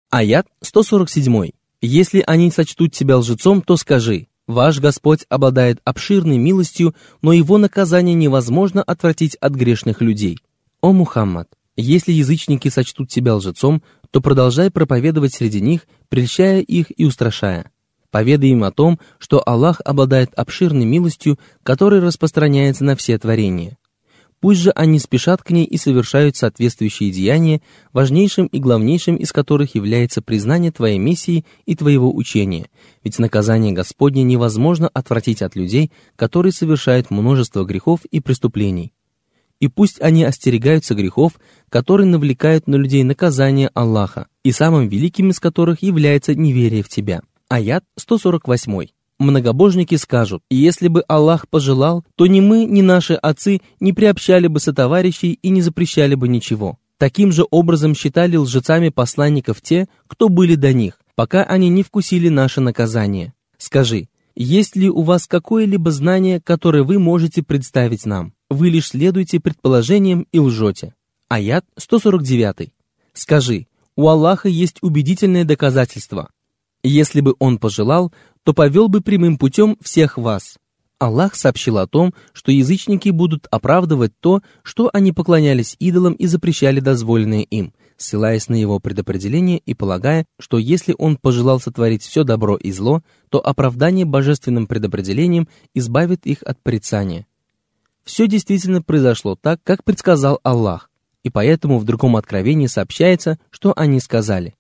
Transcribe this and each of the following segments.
Аят 147. Если они сочтут тебя лжецом, то скажи: ваш Господь обладает обширной милостью, но его наказание невозможно отвратить от грешных людей. О Мухаммад, если язычники сочтут тебя лжецом, то продолжай проповедовать среди них, прельщая их и устрашая. Поведай им о том, что Аллах обладает обширной милостью, которая распространяется на все творения. Пусть же они спешат к ней и совершают соответствующие деяния, важнейшим и главнейшим из которых является признание твоей миссии и твоего учения, ведь наказание Господне невозможно отвратить от людей, которые совершают множество грехов и преступлений. И пусть они остерегаются грехов, которые навлекают на людей наказание Аллаха, и самым великим из которых является неверие в тебя. Аят 148. Многобожники скажут: если бы Аллах пожелал, то ни мы, ни наши отцы не приобщали бы сотоварищей и не запрещали бы ничего. Таким же образом считали лжецами посланников те, кто были до них, пока они не вкусили наше наказание. Скажи: есть ли у вас какое-либо знание, которое вы можете представить нам? Вы лишь следуете предположениям и лжете. Аят 149. Скажи: у Аллаха есть убедительное доказательство. Если бы Он пожелал, то повел бы прямым путем всех вас. Аллах сообщил о том, что язычники будут оправдывать то, что они поклонялись идолам и запрещали дозволенное им, ссылаясь на его предопределение и полагая, что если Он пожелал сотворить все добро и зло, то оправдание божественным предопределением избавит их от порицания. Все действительно произошло так, как предсказал Аллах, и поэтому в другом откровении сообщается, что они сказали: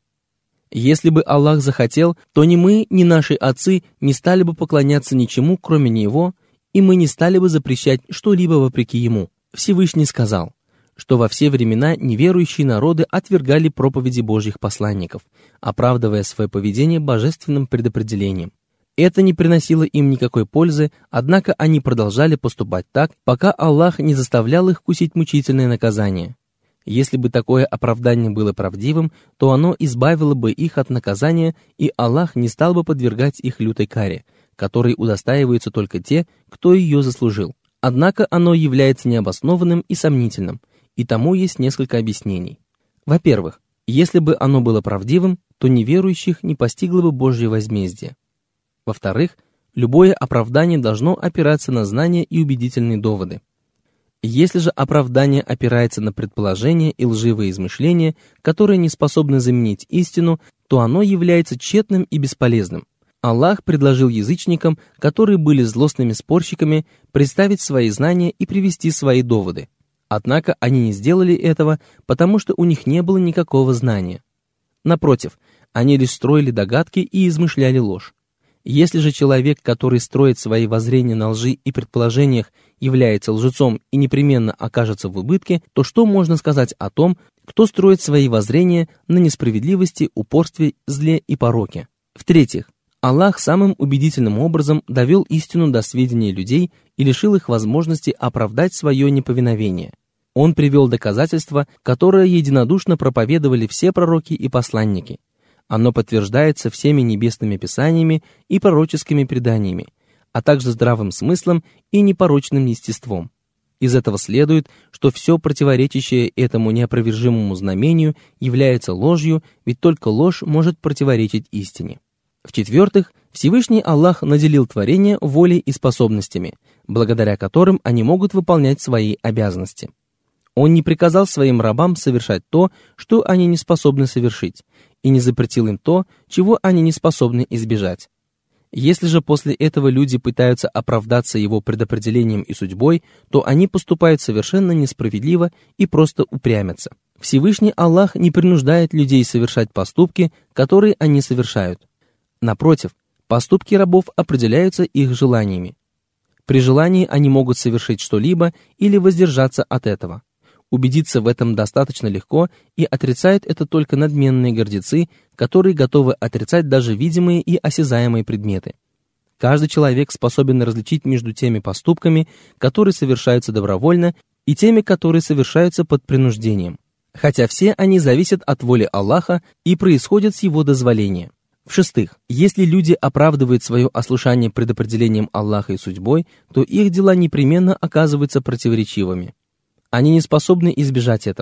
если бы Аллах захотел, то ни мы, ни наши отцы не стали бы поклоняться ничему, кроме Него, и мы не стали бы запрещать что-либо вопреки Ему. Всевышний сказал, что во все времена неверующие народы отвергали проповеди Божьих посланников, оправдывая свое поведение божественным предопределением. Это не приносило им никакой пользы, однако они продолжали поступать так, пока Аллах не заставлял их вкусить мучительное наказание. Если бы такое оправдание было правдивым, то оно избавило бы их от наказания, и Аллах не стал бы подвергать их лютой каре, которой удостаиваются только те, кто ее заслужил. Однако оно является необоснованным и сомнительным, и тому есть несколько объяснений. Во-первых, если бы оно было правдивым, то неверующих не постигло бы Божье возмездие. Во-вторых, любое оправдание должно опираться на знания и убедительные доводы. Если же оправдание опирается на предположения и лживые измышления, которые не способны заменить истину, то оно является тщетным и бесполезным. Аллах предложил язычникам, которые были злостными спорщиками, представить свои знания и привести свои доводы. Однако они не сделали этого, потому что у них не было никакого знания. Напротив, они лишь строили догадки и измышляли ложь. Если же человек, который строит свои воззрения на лжи и предположениях, является лжецом и непременно окажется в убытке, то что можно сказать о том, кто строит свои воззрения на несправедливости, упорстве, зле и пороке? В-третьих, Аллах самым убедительным образом довел истину до сведения людей и лишил их возможности оправдать свое неповиновение. Он привел доказательства, которые единодушно проповедовали все пророки и посланники. Оно подтверждается всеми небесными писаниями и пророческими преданиями, а также здравым смыслом и непорочным естеством. Из этого следует, что все противоречащее этому неопровержимому знамению является ложью, ведь только ложь может противоречить истине. В-четвертых, Всевышний Аллах наделил творения волей и способностями, благодаря которым они могут выполнять свои обязанности. Он не приказал своим рабам совершать то, что они не способны совершить, и не запретил им то, чего они не способны избежать. Если же после этого люди пытаются оправдаться его предопределением и судьбой, то они поступают совершенно несправедливо и просто упрямятся. Всевышний Аллах не принуждает людей совершать поступки, которые они совершают. Напротив, поступки рабов определяются их желаниями. При желании они могут совершить что-либо или воздержаться от этого. Убедиться в этом достаточно легко, и отрицают это только надменные гордецы, которые готовы отрицать даже видимые и осязаемые предметы. Каждый человек способен различить между теми поступками, которые совершаются добровольно, и теми, которые совершаются под принуждением. Хотя все они зависят от воли Аллаха и происходят с его дозволения. В-шестых, если люди оправдывают свое ослушание предопределением Аллаха и судьбой, то их дела непременно оказываются противоречивыми. Они не способны избежать этого,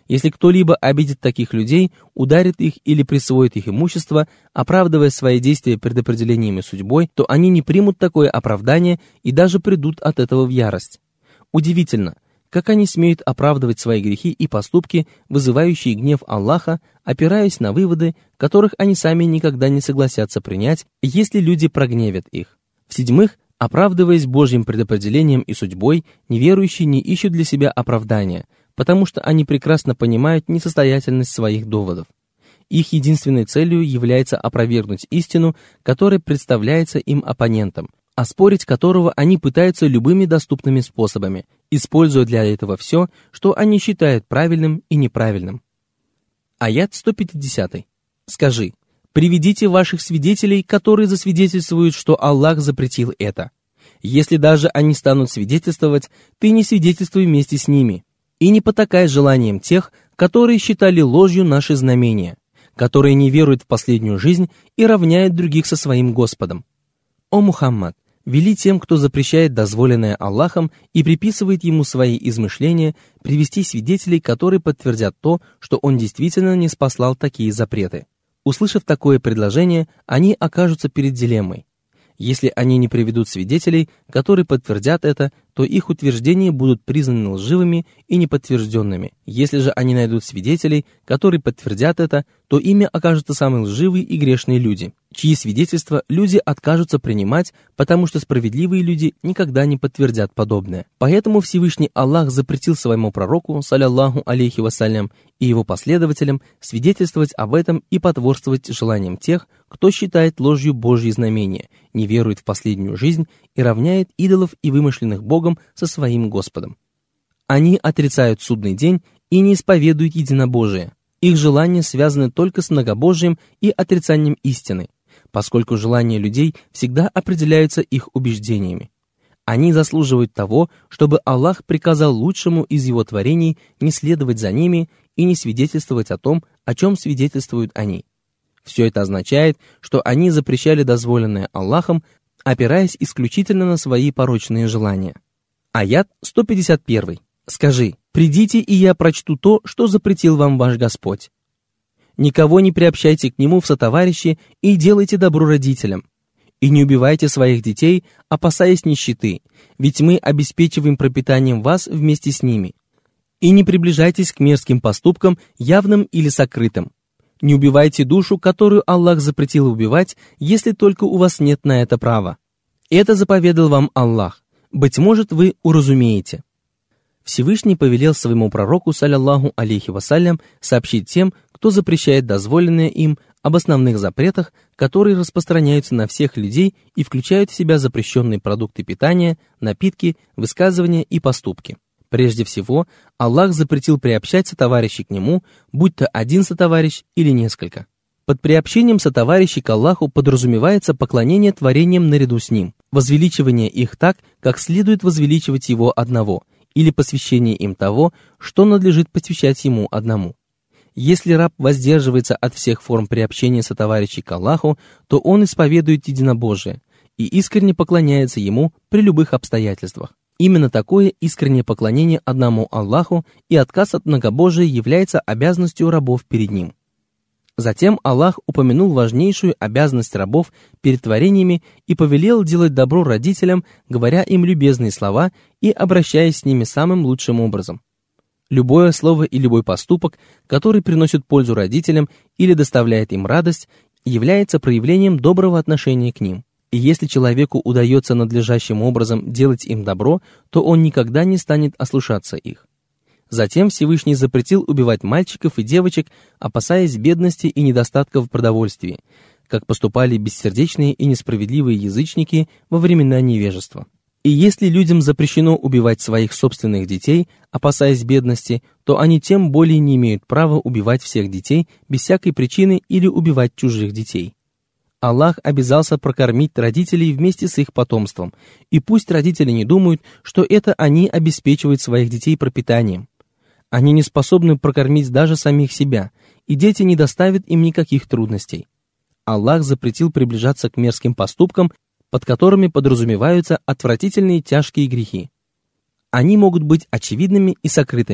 Если кто-либо обидит таких людей, ударит их или присвоит их имущество, оправдывая свои действия предопределениями судьбой, то они не примут такое оправдание и даже придут от этого в ярость. Удивительно, как они смеют оправдывать свои грехи и поступки, вызывающие гнев Аллаха, опираясь на выводы, которых они сами никогда не согласятся принять, если люди прогневят их. В-седьмых, оправдываясь Божьим предопределением и судьбой, неверующие не ищут для себя оправдания, потому что они прекрасно понимают несостоятельность своих доводов. Их единственной целью является опровергнуть истину, которая представляется им оппонентом, оспорить которого они пытаются любыми доступными способами, используя для этого все, что они считают правильным и неправильным. Аят 150. Скажи: приведите ваших свидетелей, которые засвидетельствуют, что Аллах запретил это. Если даже они станут свидетельствовать, ты не свидетельствуй вместе с ними, и не потакай желанием тех, которые считали ложью наши знамения, которые не веруют в последнюю жизнь и равняют других со своим Господом. О Мухаммад, вели тем, кто запрещает дозволенное Аллахом и приписывает ему свои измышления, привести свидетелей, которые подтвердят то, что он действительно не спаслал такие запреты. Услышав такое предложение, они окажутся перед дилеммой. Если они не приведут свидетелей, которые подтвердят это, то их утверждения будут признаны лживыми и неподтвержденными. Если же они найдут свидетелей, которые подтвердят это, то ими окажутся самые лживые и грешные люди, чьи свидетельства люди откажутся принимать, потому что справедливые люди никогда не подтвердят подобное. Поэтому Всевышний Аллах запретил своему пророку, саллаллаху алейхи вассалям, и его последователям свидетельствовать об этом и потворствовать желаниям тех, кто считает ложью Божьи знамения, не верует в последнюю жизнь и равняет идолов и вымышленных Богом со своим Господом. Они отрицают судный день и не исповедуют единобожие. Их желания связаны только с многобожием и отрицанием истины, поскольку желания людей всегда определяются их убеждениями. Они заслуживают того, чтобы Аллах приказал лучшему из его творений не следовать за ними и не свидетельствовать о том, о чем свидетельствуют они. Все это означает, что они запрещали дозволенное Аллахом, опираясь исключительно на свои порочные желания. Аят 151. Скажи: «Придите, и я прочту то, что запретил вам ваш Господь. Никого не приобщайте к нему в сотоварищи и делайте добро родителям. И не убивайте своих детей, опасаясь нищеты, ведь мы обеспечиваем пропитанием вас вместе с ними. И не приближайтесь к мерзким поступкам, явным или сокрытым. Не убивайте душу, которую Аллах запретил убивать, если только у вас нет на это права. Это заповедал вам Аллах. Быть может, вы уразумеете». Всевышний повелел своему пророку, саллаллаху алейхи вассалям, сообщить тем, кто запрещает дозволенное им, об основных запретах, которые распространяются на всех людей и включают в себя запрещенные продукты питания, напитки, высказывания и поступки. Прежде всего, Аллах запретил приобщать сотоварищей к нему, будь то один сотоварищ или несколько. Под приобщением сотоварищей к Аллаху подразумевается поклонение творениям наряду с ним, возвеличивание их так, как следует возвеличивать его одного, или посвящение им того, что надлежит посвящать ему одному. Если раб воздерживается от всех форм приобщения сотоварищей к Аллаху, то он исповедует единобожие и искренне поклоняется ему при любых обстоятельствах. Именно такое искреннее поклонение одному Аллаху и отказ от многобожия является обязанностью рабов перед ним. Затем Аллах упомянул важнейшую обязанность рабов перед творениями и повелел делать добро родителям, говоря им любезные слова и обращаясь с ними самым лучшим образом. Любое слово и любой поступок, который приносит пользу родителям или доставляет им радость, является проявлением доброго отношения к ним. И если человеку удается надлежащим образом делать им добро, то он никогда не станет ослушаться их. Затем Всевышний запретил убивать мальчиков и девочек, опасаясь бедности и недостатков в продовольствии, как поступали бессердечные и несправедливые язычники во времена невежества. И если людям запрещено убивать своих собственных детей, опасаясь бедности, то они тем более не имеют права убивать всех детей без всякой причины или убивать чужих детей. Аллах обязался прокормить родителей вместе с их потомством, и пусть родители не думают, что это они обеспечивают своих детей пропитанием. Они не способны прокормить даже самих себя, и дети не доставят им никаких трудностей. Аллах запретил приближаться к мерзким поступкам, под которыми подразумеваются отвратительные тяжкие грехи. Они могут быть очевидными и сокрытыми.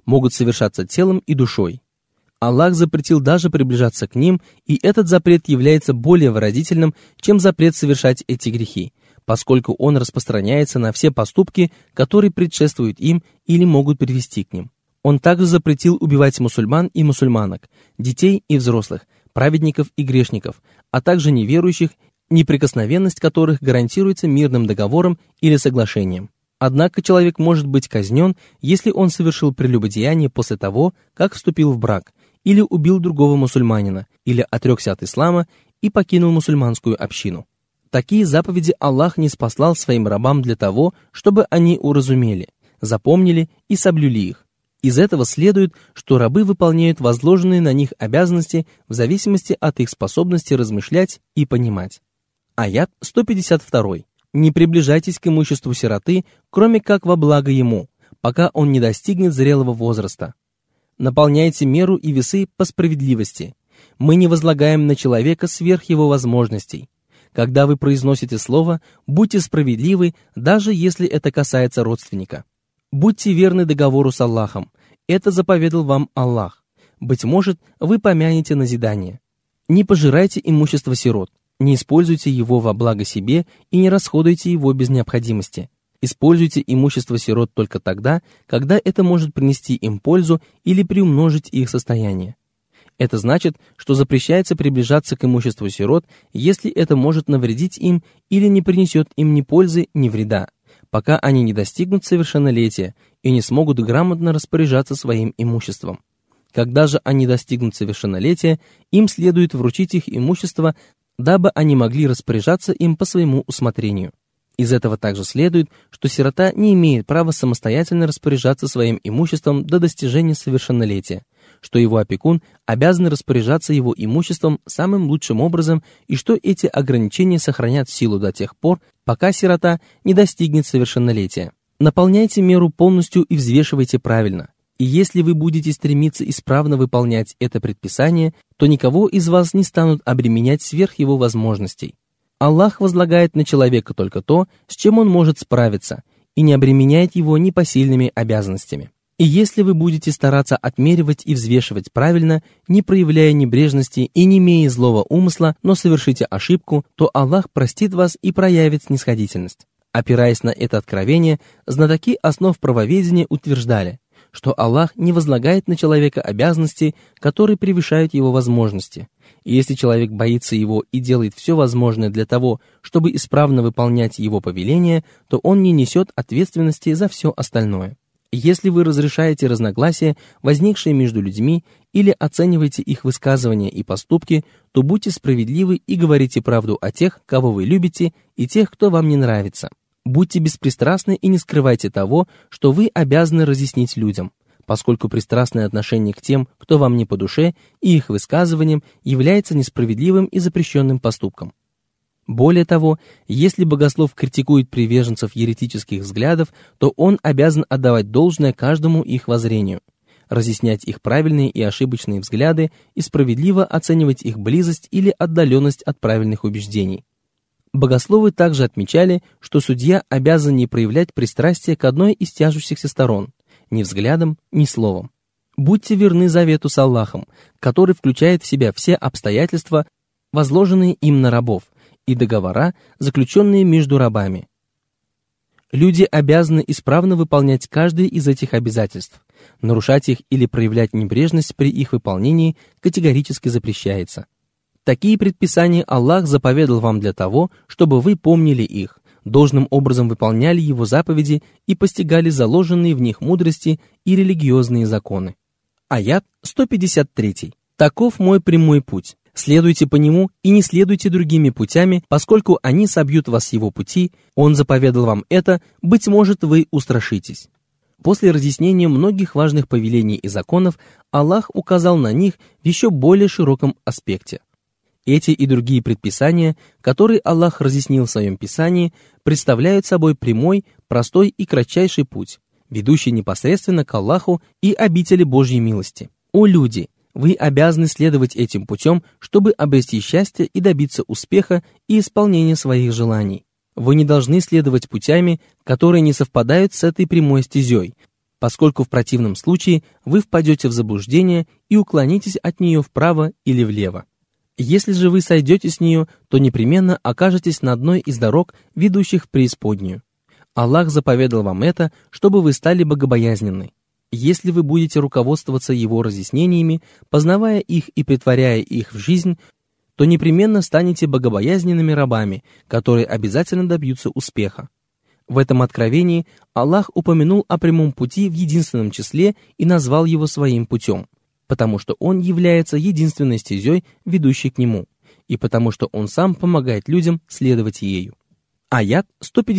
могут совершаться телом и душой. Аллах запретил даже приближаться к ним, и этот запрет является более выразительным, чем запрет совершать эти грехи, поскольку он распространяется на все поступки, которые предшествуют им или могут привести к ним. Он также запретил убивать мусульман и мусульманок, детей и взрослых, праведников и грешников, а также неверующих, неприкосновенность которых гарантируется мирным договором или соглашением. Однако человек может быть казнен, если он совершил прелюбодеяние после того, как вступил в брак, или убил другого мусульманина, или отрекся от ислама и покинул мусульманскую общину. Такие заповеди Аллах не спаслал своим рабам для того, чтобы они уразумели, запомнили и соблюли их. Из этого следует, что рабы выполняют возложенные на них обязанности в зависимости от их способности размышлять и понимать. Аят 152. «Не приближайтесь к имуществу сироты, кроме как во благо ему, пока он не достигнет зрелого возраста. Наполняйте меру и весы по справедливости. Мы не возлагаем на человека сверх его возможностей. Когда вы произносите слово, будьте справедливы, даже если это касается родственника. Будьте верны договору с Аллахом. Это заповедал вам Аллах. Быть может, вы помянете назидание. Не пожирайте имущество сирот. Не используйте его во благо себе и не расходуйте его без необходимости. Используйте имущество сирот только тогда, когда это может принести им пользу или приумножить их состояние. Это значит, что запрещается приближаться к имуществу сирот, если это может навредить им или не принесет им ни пользы, ни вреда, пока они не достигнут совершеннолетия и не смогут грамотно распоряжаться своим имуществом. Когда же они достигнут совершеннолетия, им следует вручить их имущество, дабы они могли распоряжаться им по своему усмотрению. Из этого также следует, что сирота не имеет права самостоятельно распоряжаться своим имуществом до достижения совершеннолетия, что его опекун обязан распоряжаться его имуществом самым лучшим образом и что эти ограничения сохранят силу до тех пор, пока сирота не достигнет совершеннолетия. Наполняйте меру полностью и взвешивайте правильно. И если вы будете стремиться исправно выполнять это предписание, то никого из вас не станут обременять сверх его возможностей. Аллах возлагает на человека только то, с чем он может справиться, и не обременяет его непосильными обязанностями. И если вы будете стараться отмеривать и взвешивать правильно, не проявляя небрежности и не имея злого умысла, но совершите ошибку, то Аллах простит вас и проявит снисходительность. Опираясь на это откровение, знатоки основ правоведения утверждали, что Аллах не возлагает на человека обязанности, которые превышают его возможности. И если человек боится его и делает все возможное для того, чтобы исправно выполнять его повеления, то он не несет ответственности за все остальное. Если вы разрешаете разногласия, возникшие между людьми, или оцениваете их высказывания и поступки, то будьте справедливы и говорите правду о тех, кого вы любите, и тех, кто вам не нравится. Будьте беспристрастны и не скрывайте того, что вы обязаны разъяснить людям, поскольку пристрастное отношение к тем, кто вам не по душе, и их высказываниям является несправедливым и запрещенным поступком. Более того, если богослов критикует приверженцев еретических взглядов, то он обязан отдавать должное каждому их воззрению, разъяснять их правильные и ошибочные взгляды и справедливо оценивать их близость или отдаленность от правильных убеждений. Богословы также отмечали, что судья обязан не проявлять пристрастие к одной из тяжущихся сторон, ни взглядом, ни словом. Будьте верны завету с Аллахом, который включает в себя все обстоятельства, возложенные им на рабов, и договора, заключенные между рабами. Люди обязаны исправно выполнять каждое из этих обязательств. Нарушать их или проявлять небрежность при их выполнении категорически запрещается. Такие предписания Аллах заповедал вам для того, чтобы вы помнили их, должным образом выполняли его заповеди и постигали заложенные в них мудрости и религиозные законы. Аят 153. «Таков мой прямой путь. Следуйте по нему и не следуйте другими путями, поскольку они собьют вас с его пути. Он заповедал вам это, быть может, вы устрашитесь». После разъяснения многих важных повелений и законов, Аллах указал на них в еще более широком аспекте. Эти и другие предписания, которые Аллах разъяснил в своем Писании, представляют собой прямой, простой и кратчайший путь, ведущий непосредственно к Аллаху и обители Божьей милости. О люди! Вы обязаны следовать этим путем, чтобы обрести счастье и добиться успеха и исполнения своих желаний. Вы не должны следовать путями, которые не совпадают с этой прямой стезей, поскольку в противном случае вы впадете в заблуждение и уклонитесь от нее вправо или влево. Если же вы сойдете с нее, то непременно окажетесь на одной из дорог, ведущих в преисподнюю. Аллах заповедал вам это, чтобы вы стали богобоязненны. Если вы будете руководствоваться Его разъяснениями, познавая их и претворяя их в жизнь, то непременно станете богобоязненными рабами, которые обязательно добьются успеха. В этом откровении Аллах упомянул о прямом пути в единственном числе и назвал его своим путем, потому что он является единственной стезей, ведущей к нему, и потому что он сам помогает людям следовать ею. Аят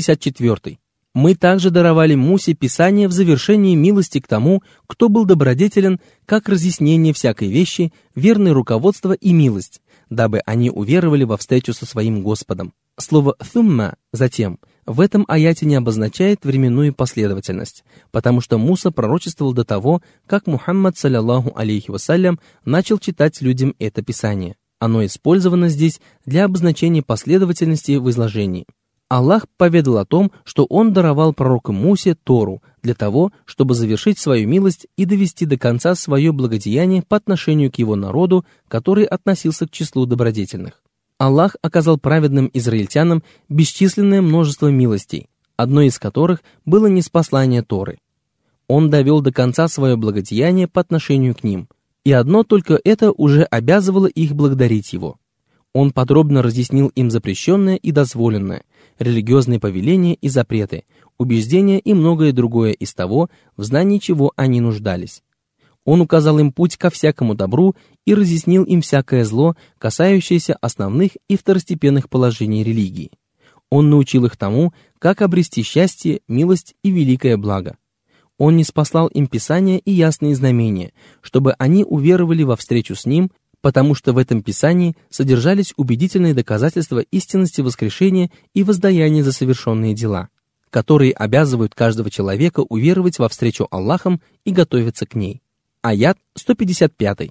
154. Мы также даровали Мусе Писание в завершении милости к тому, кто был добродетелен, как разъяснение всякой вещи, верное руководство и милость, дабы они уверовали во встречу со своим Господом. Слово «thumma» — «затем» в этом аяте не обозначает временную последовательность, потому что Муса пророчествовал до того, как Мухаммад, саллаллаху алейхи вассалям, начал читать людям это Писание. Оно использовано здесь для обозначения последовательности в изложении. Аллах поведал о том, что Он даровал пророку Мусе Тору для того, чтобы завершить свою милость и довести до конца свое благодеяние по отношению к его народу, который относился к числу добродетельных. Аллах оказал праведным израильтянам бесчисленное множество милостей, одной из которых было ниспослание Торы. Он довел до конца свое благодеяние по отношению к ним, и одно только это уже обязывало их благодарить Его. Он подробно разъяснил им запрещенное и дозволенное, религиозные повеления и запреты, убеждения и многое другое из того, в знании чего они нуждались. Он указал им путь ко всякому добру и разъяснил им всякое зло, касающееся основных и второстепенных положений религии. Он научил их тому, как обрести счастье, милость и великое благо. Он ниспослал им Писания и ясные знамения, чтобы они уверовали во встречу с Ним, потому что в этом Писании содержались убедительные доказательства истинности воскрешения и воздаяния за совершенные дела, которые обязывают каждого человека уверовать во встречу Аллахом и готовиться к ней. Аят 155.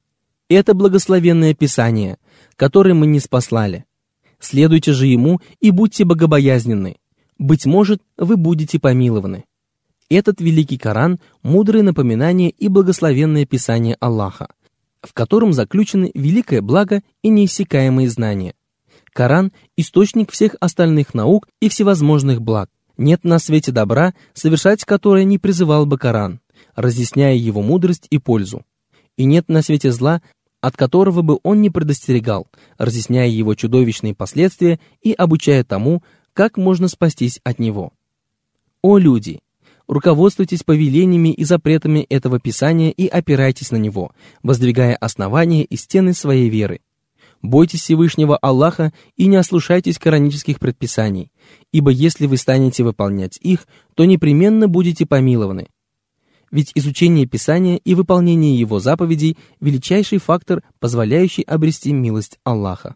Это благословенное Писание, которое мы ниспослали. Следуйте же ему и будьте богобоязненны. Быть может, вы будете помилованы. Этот великий Коран – мудрое напоминание и благословенное Писание Аллаха, в котором заключены великое благо и неиссякаемые знания. Коран – источник всех остальных наук и всевозможных благ. Нет на свете добра, совершать которое не призывал бы Коран, разъясняя его мудрость и пользу. И нет на свете зла, от которого бы он не предостерегал, разъясняя его чудовищные последствия и обучая тому, как можно спастись от него. О люди! Руководствуйтесь повелениями и запретами этого Писания и опирайтесь на него, воздвигая основания и стены своей веры. Бойтесь Всевышнего Аллаха и не ослушайтесь коранических предписаний, ибо если вы станете выполнять их, то непременно будете помилованы. Ведь изучение Писания и выполнение его заповедей – величайший фактор, позволяющий обрести милость Аллаха.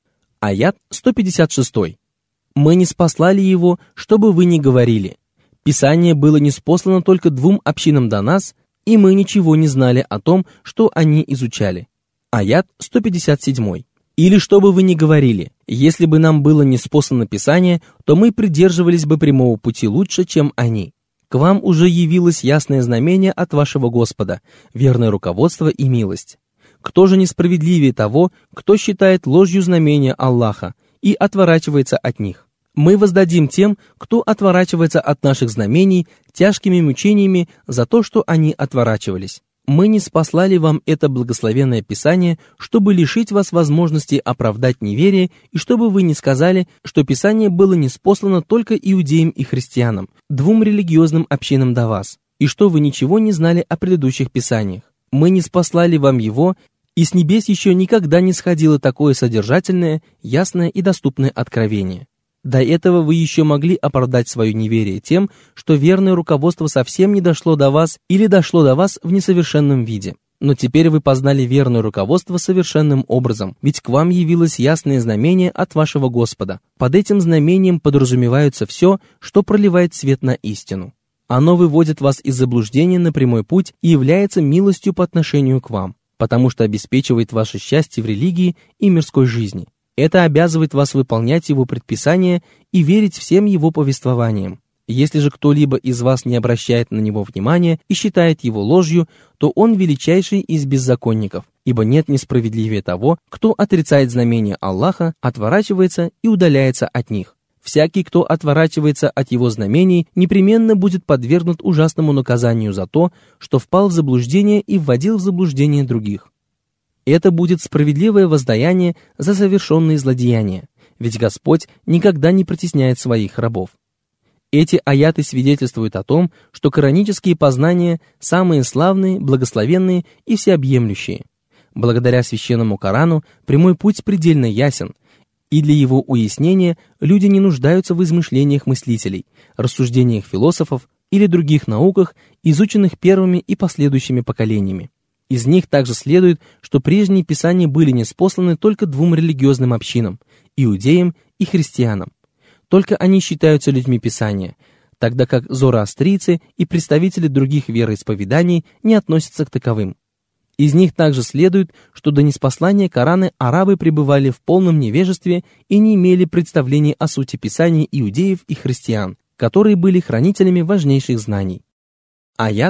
Аят 156. «Мы ниспослали его, чтобы вы не говорили. Писание было ниспослано только 2 общинам до нас, и мы ничего не знали о том, что они изучали». Аят 157. «Или чтобы вы не говорили, если бы нам было ниспослано Писание, то мы придерживались бы прямого пути лучше, чем они. К вам уже явилось ясное знамение от вашего Господа, верное руководство и милость. Кто же несправедливее того, кто считает ложью знамения Аллаха и отворачивается от них? Мы воздадим тем, кто отворачивается от наших знамений, тяжкими мучениями за то, что они отворачивались. Мы ниспослали вам это благословенное Писание, чтобы лишить вас возможности оправдать неверие, и чтобы вы не сказали, что Писание было ниспослано только иудеям и христианам, 2 религиозным общинам до вас, и что вы ничего не знали о предыдущих Писаниях. Мы ниспослали вам его, и с небес еще никогда не сходило такое содержательное, ясное и доступное откровение. До этого вы еще могли оправдать свое неверие тем, что верное руководство совсем не дошло до вас или дошло до вас в несовершенном виде. Но теперь вы познали верное руководство совершенным образом, ведь к вам явилось ясное знамение от вашего Господа. Под этим знамением подразумевается все, что проливает свет на истину. Оно выводит вас из заблуждения на прямой путь и является милостью по отношению к вам, потому что обеспечивает ваше счастье в религии и мирской жизни. Это обязывает вас выполнять его предписания и верить всем его повествованиям. Если же кто-либо из вас не обращает на него внимания и считает его ложью, то он величайший из беззаконников, ибо нет несправедливее того, кто отрицает знамения Аллаха, отворачивается и удаляется от них. Всякий, кто отворачивается от его знамений, непременно будет подвергнут ужасному наказанию за то, что впал в заблуждение и вводил в заблуждение других. Это будет справедливое воздаяние за совершенные злодеяния, ведь Господь никогда не притесняет своих рабов. Эти аяты свидетельствуют о том, что коранические познания самые славные, благословенные и всеобъемлющие. Благодаря священному Корану прямой путь предельно ясен, и для его уяснения люди не нуждаются в измышлениях мыслителей, рассуждениях философов или других науках, изученных первыми и последующими поколениями. Из них также следует, что прежние писания были ниспосланы только двум религиозным общинам – иудеям и христианам. Только они считаются людьми Писания, тогда как зороастрийцы и представители других вероисповеданий не относятся к таковым. Из них также следует, что до ниспослания Корана арабы пребывали в полном невежестве и не имели представления о сути Писаний иудеев и христиан, которые были хранителями важнейших знаний. Аят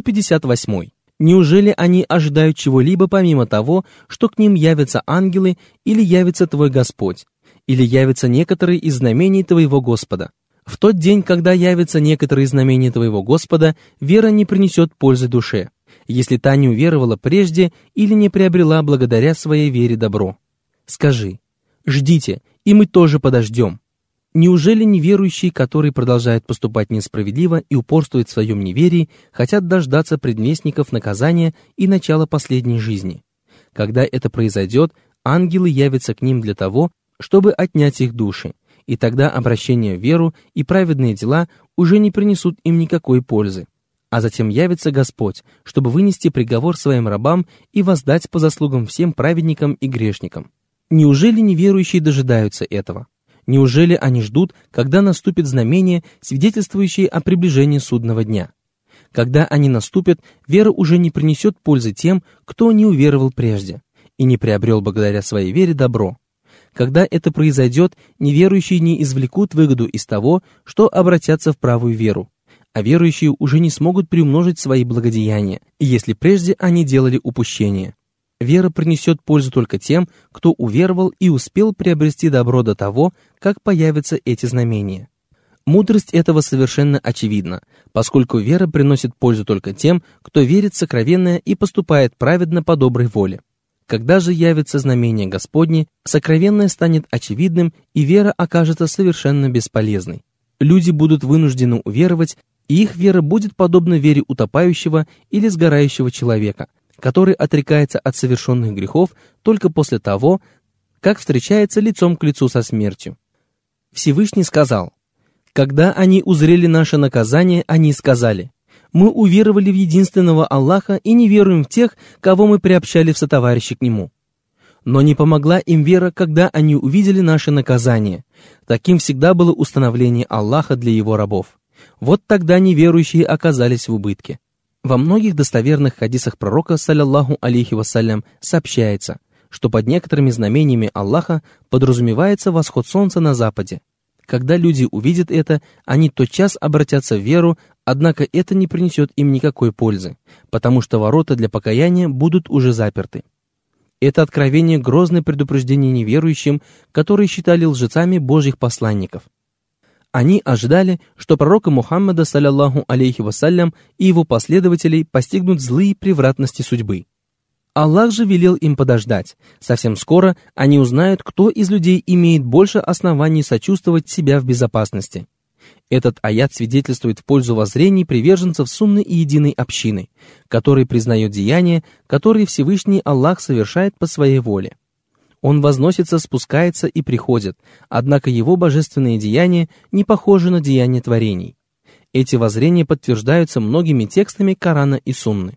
158. Неужели они ожидают чего-либо помимо того, что к ним явятся ангелы или явится твой Господь? Или явятся некоторые из знамений твоего Господа. В тот день, когда явятся некоторые знамения твоего Господа, вера не принесет пользы душе, если та не уверовала прежде или не приобрела благодаря своей вере добро. Скажи: ждите, и мы тоже подождем. Неужели неверующие, которые продолжают поступать несправедливо и упорствуют в своем неверии, хотят дождаться предвестников наказания и начала последней жизни? Когда это произойдет, ангелы явятся к ним для того, чтобы отнять их души, и тогда обращение в веру и праведные дела уже не принесут им никакой пользы. А затем явится Господь, чтобы вынести приговор своим рабам и воздать по заслугам всем праведникам и грешникам. Неужели неверующие дожидаются этого? Неужели они ждут, когда наступит знамение, свидетельствующее о приближении судного дня? Когда они наступят, вера уже не принесет пользы тем, кто не уверовал прежде и не приобрел благодаря своей вере добро. Когда это произойдет, неверующие не извлекут выгоду из того, что обратятся в правую веру, а верующие уже не смогут приумножить свои благодеяния, если прежде они делали упущение. Вера принесет пользу только тем, кто уверовал и успел приобрести добро до того, как появятся эти знамения. Мудрость этого совершенно очевидна, поскольку вера приносит пользу только тем, кто верит в сокровенное и поступает праведно по доброй воле. Когда же явится знамение Господне, сокровенное станет очевидным, и вера окажется совершенно бесполезной. Люди будут вынуждены уверовать, и их вера будет подобна вере утопающего или сгорающего человека, который отрекается от совершенных грехов только после того, как встречается лицом к лицу со смертью. Всевышний сказал: «Когда они узрели наше наказание, они сказали: мы уверовали в единственного Аллаха и не веруем в тех, кого мы приобщали в сотоварищи к Нему». Но не помогла им вера, когда они увидели наше наказание. Таким всегда было установление Аллаха для Его рабов. Вот тогда неверующие оказались в убытке. Во многих достоверных хадисах пророка, саллаллаху алейхи вассалям, сообщается, что под некоторыми знамениями Аллаха подразумевается восход солнца на западе. Когда люди увидят это, они тотчас обратятся в веру, однако это не принесет им никакой пользы, потому что ворота для покаяния будут уже заперты. Это откровение — грозное предупреждение неверующим, которые считали лжецами Божьих посланников. Они ожидали, что пророка Мухаммада, саллаллаху алейхи вассалям, и его последователей постигнут злые превратности судьбы. Аллах же велел им подождать. Совсем скоро они узнают, кто из людей имеет больше оснований сочувствовать себя в безопасности. Этот аят свидетельствует в пользу воззрений приверженцев сунны и единой общины, который признает деяния, которые Всевышний Аллах совершает по своей воле. Он возносится, спускается и приходит, однако его божественные деяния не похожи на деяния творений. Эти воззрения подтверждаются многими текстами Корана и Сунны.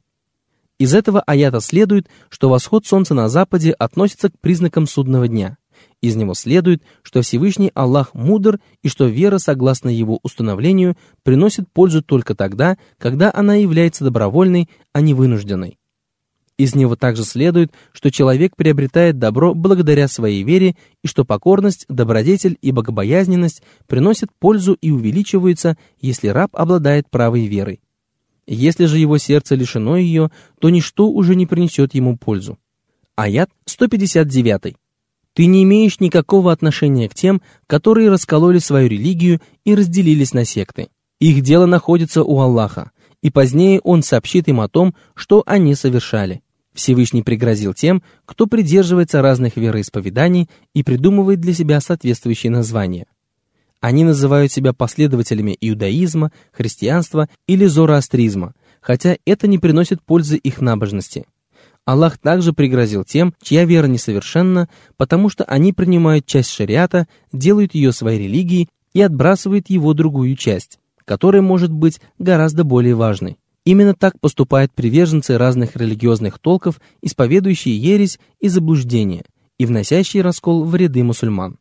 Из этого аята следует, что восход солнца на западе относится к признакам судного дня. Из него следует, что Всевышний Аллах мудр и что вера, согласно его установлению, приносит пользу только тогда, когда она является добровольной, а не вынужденной. Из него также следует, что человек приобретает добро благодаря своей вере и что покорность, добродетель и богобоязненность приносят пользу и увеличиваются, если раб обладает правой верой. Если же его сердце лишено ее, то ничто уже не принесет ему пользу. Аят 159. Ты не имеешь никакого отношения к тем, которые раскололи свою религию и разделились на секты. Их дело находится у Аллаха, и позднее Он сообщит им о том, что они совершали. Всевышний пригрозил тем, кто придерживается разных вероисповеданий и придумывает для себя соответствующие названия. Они называют себя последователями иудаизма, христианства или зороастризма, хотя это не приносит пользы их набожности. Аллах также пригрозил тем, чья вера несовершенна, потому что они принимают часть шариата, делают ее своей религией и отбрасывают его другую часть, которая может быть гораздо более важной. Именно так поступают приверженцы разных религиозных толков, исповедующие ересь и заблуждение, и вносящие раскол в ряды мусульман.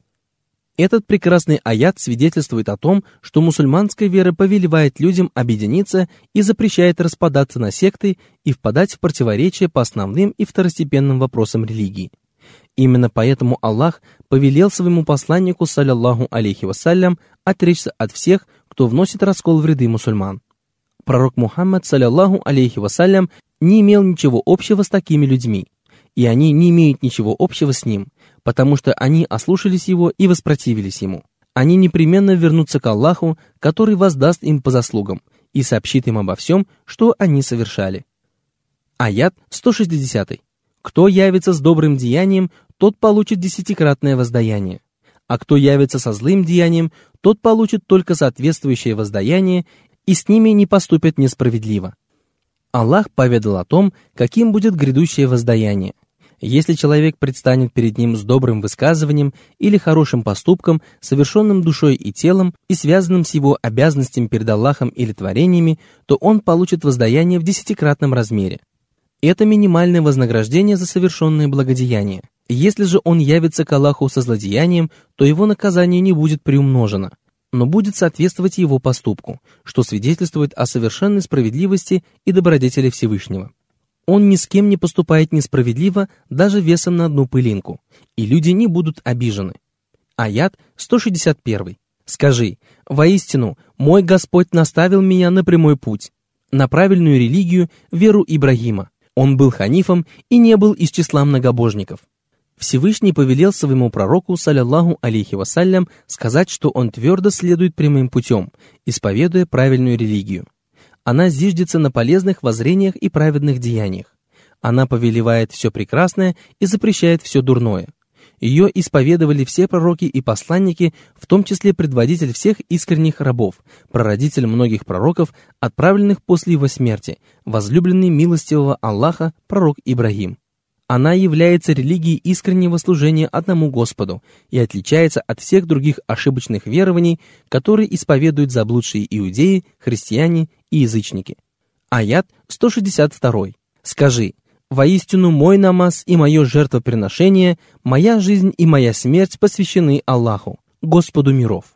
Этот прекрасный аят свидетельствует о том, что мусульманская вера повелевает людям объединиться и запрещает распадаться на секты и впадать в противоречие по основным и второстепенным вопросам религии. Именно поэтому Аллах повелел своему посланнику, саллаллаху алейхи вассалям, отречься от всех, кто вносит раскол в ряды мусульман. Пророк Мухаммад, саллаллаху алейхи вассалям, не имел ничего общего с такими людьми, и они не имеют ничего общего с ним, потому что они ослушались его и воспротивились ему. Они непременно вернутся к Аллаху, который воздаст им по заслугам и сообщит им обо всем, что они совершали. Аят 160. Кто явится с добрым деянием, тот получит 10-кратное воздаяние, а кто явится со злым деянием, тот получит только соответствующее воздаяние, и с ними не поступят несправедливо. Аллах поведал о том, каким будет грядущее воздаяние. Если человек предстанет перед ним с добрым высказыванием или хорошим поступком, совершенным душой и телом и связанным с его обязанностями перед Аллахом или творениями, то он получит воздаяние в 10-кратном размере. Это минимальное вознаграждение за совершенное благодеяние. Если же он явится к Аллаху со злодеянием, то его наказание не будет приумножено, но будет соответствовать его поступку, что свидетельствует о совершенной справедливости и добродетели Всевышнего. Он ни с кем не поступает несправедливо, даже весом на одну пылинку, и люди не будут обижены. Аят 161. Скажи: «Воистину, мой Господь наставил меня на прямой путь, на правильную религию, веру Ибрагима. Он был ханифом и не был из числа многобожников». Всевышний повелел своему пророку, саллаллаху алейхи вассалям, сказать, что он твердо следует прямым путем, исповедуя правильную религию. Она зиждется на полезных воззрениях и праведных деяниях. Она повелевает все прекрасное и запрещает все дурное. Ее исповедовали все пророки и посланники, в том числе предводитель всех искренних рабов, прародитель многих пророков, отправленных после его смерти, возлюбленный милостивого Аллаха, пророк Ибрагим. Она является религией искреннего служения одному Господу и отличается от всех других ошибочных верований, которые исповедуют заблудшие иудеи, христиане и язычники. Аят 162. Скажи: «Воистину мой намаз и мое жертвоприношение, моя жизнь и моя смерть посвящены Аллаху, Господу миров».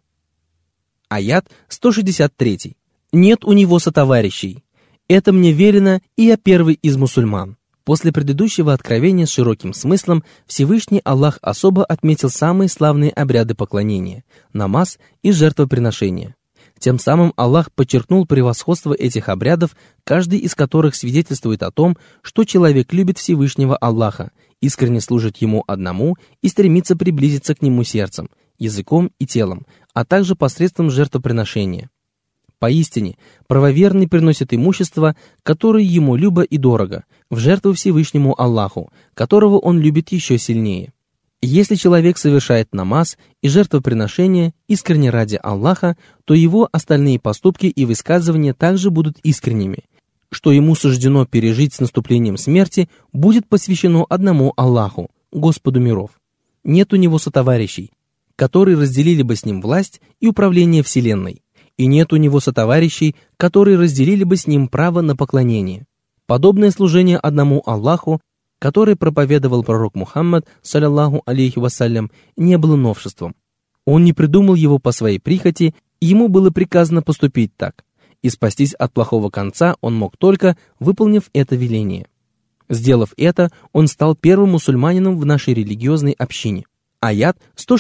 Аят 163. «Нет у него сотоварищей. Это мне велено, и я первый из мусульман». После предыдущего откровения с широким смыслом Всевышний Аллах особо отметил самые славные обряды поклонения – намаз и жертвоприношения. Тем самым Аллах подчеркнул превосходство этих обрядов, каждый из которых свидетельствует о том, что человек любит Всевышнего Аллаха, искренне служит Ему одному и стремится приблизиться к Нему сердцем, языком и телом, а также посредством жертвоприношения. Поистине, правоверный приносит имущество, которое ему любо и дорого, в жертву Всевышнему Аллаху, которого он любит еще сильнее. Если человек совершает намаз и жертвоприношение искренне ради Аллаха, то его остальные поступки и высказывания также будут искренними. Что ему суждено пережить с наступлением смерти, будет посвящено одному Аллаху, Господу миров. Нет у него сотоварищей, которые разделили бы с ним власть и управление Вселенной. И нет у него сотоварищей, которые разделили бы с ним право на поклонение. Подобное служение одному Аллаху, который проповедовал пророк Мухаммад, саллаллаху алейхи вассалям, не было новшеством. Он не придумал его по своей прихоти, и ему было приказано поступить так, и спастись от плохого конца он мог только, выполнив это веление. Сделав это, он стал первым мусульманином в нашей религиозной общине. Аят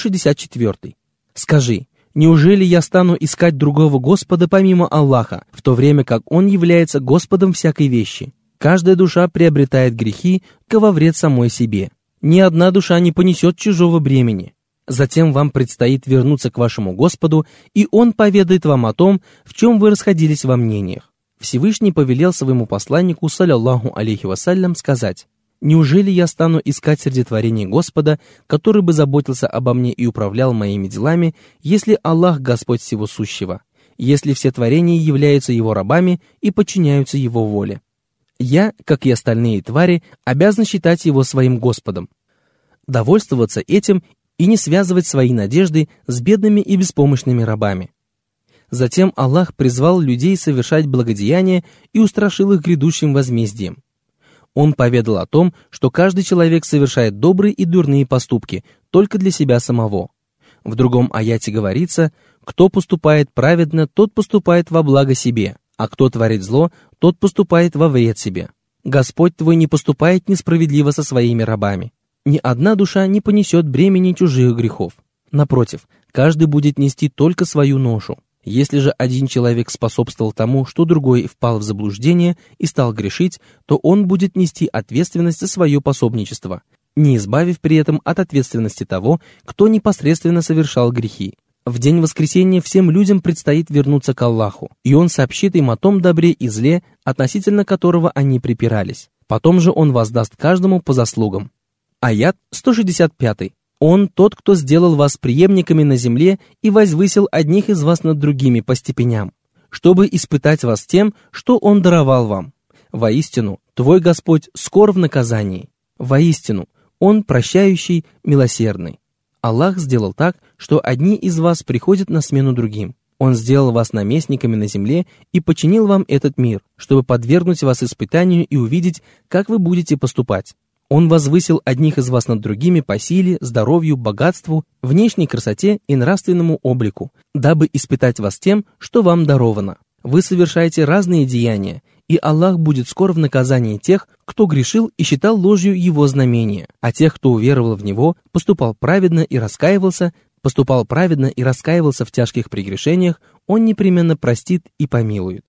164. Скажи, неужели я стану искать другого Господа помимо Аллаха, в то время как Он является Господом всякой вещи? Каждая душа приобретает грехи во вред самой себе. Ни одна душа не понесет чужого бремени. Затем вам предстоит вернуться к вашему Господу, и Он поведает вам о том, в чем вы расходились во мнениях. Всевышний повелел своему посланнику, саллаллаху алейхи вассалям, сказать: «Неужели я стану искать среди творений Господа, который бы заботился обо мне и управлял моими делами, если Аллах Господь Всего Сущего, если все творения являются Его рабами и подчиняются Его воле? Я, как и остальные твари, обязан считать Его своим Господом, довольствоваться этим и не связывать свои надежды с бедными и беспомощными рабами». Затем Аллах призвал людей совершать благодеяния и устрашил их грядущим возмездием. Он поведал о том, что каждый человек совершает добрые и дурные поступки только для себя самого. В другом аяте говорится: «Кто поступает праведно, тот поступает во благо себе, а кто творит зло, тот поступает во вред себе. Господь твой не поступает несправедливо со своими рабами. Ни одна душа не понесет бремени чужих грехов. Напротив, каждый будет нести только свою ношу. Если же один человек способствовал тому, что другой впал в заблуждение и стал грешить, то он будет нести ответственность за свое пособничество, не избавив при этом от ответственности того, кто непосредственно совершал грехи. В день воскресения всем людям предстоит вернуться к Аллаху, и Он сообщит им о том добре и зле, относительно которого они припирались. Потом же Он воздаст каждому по заслугам. Аят 165. Он тот, кто сделал вас преемниками на земле и возвысил одних из вас над другими по степеням, чтобы испытать вас тем, что Он даровал вам. Воистину, твой Господь скор в наказании. Воистину, Он прощающий, милосердный. Аллах сделал так, что одни из вас приходят на смену другим. Он сделал вас наместниками на земле и подчинил вам этот мир, чтобы подвергнуть вас испытанию и увидеть, как вы будете поступать. Он возвысил одних из вас над другими по силе, здоровью, богатству, внешней красоте и нравственному облику, дабы испытать вас тем, что вам даровано. Вы совершаете разные деяния, и Аллах будет скоро в наказании тех, кто грешил и считал ложью Его знамения, а тех, кто уверовал в Него, поступал праведно и раскаивался в тяжких прегрешениях, Он непременно простит и помилует.